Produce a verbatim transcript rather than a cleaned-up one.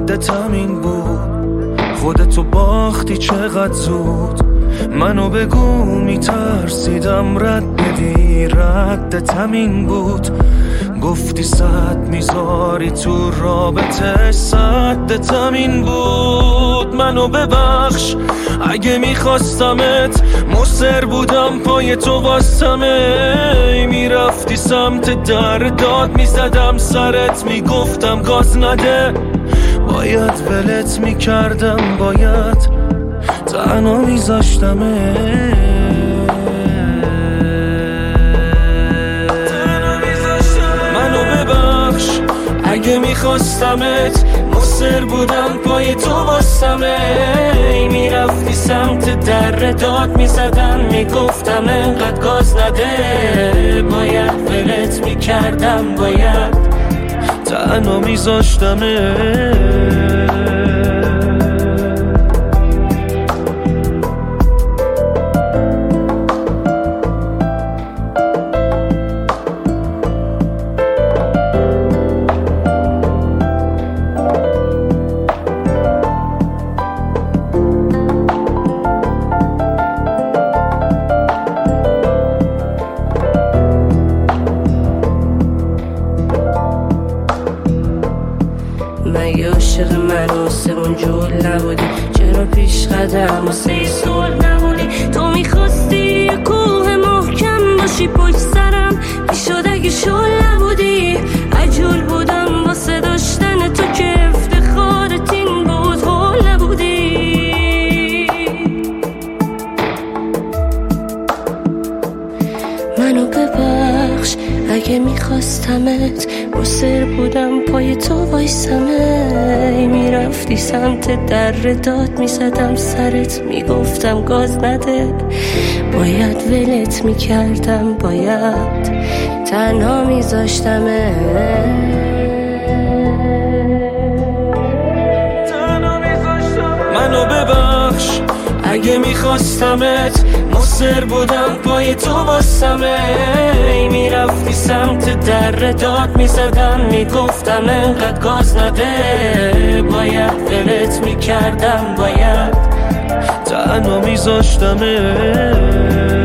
ردت همین بود، خودتو باختی چقدر زود. منو بگو میترسیدم رد بدی، ردت همین بود. گفتی صد میذاری تو رابطه، صدت همین بود. منو ببخش اگه میخواستمت، مصر بودم پای تو واسمه. میرفتی سمت در داد میزدم سرت، میگفتم گاز نده. باید ولت میکردم، باید تنها میذاشتمه. منو ببخش اگه میخواستمت، مصر بودم پای تو واسمه. میرفتی سمت در داد میزدم، میگفتم انقدر گاز نده. باید ولت میکردم، باید تنها میذاشتمه. مگه عاشق من واسه اون جول نبودی؟ چرا پیش قدم واسه سول نبودی؟ تو میخواستی کوه محکم باشی پشت سرم، میشد اگه شل نبودی. عجول بودم واسه داشتن تو که افتخارت این بود، هول نبودی. منو ببخش اگه میخواستمت، مصر بودم پای تو وایسمه. میرفتی سمت در داد میزدم سرت، میگفتم گاز نده. باید ولت میکردم، باید تنها میذاشتمه. منو ببخش اگه میخواستمت، مصر بودم پای تو واسمه. میرفتی سمت در داد میزدم، میگفتم انقدر گاز نده. باید ولت میکردم، باید تنها میذاشتمه.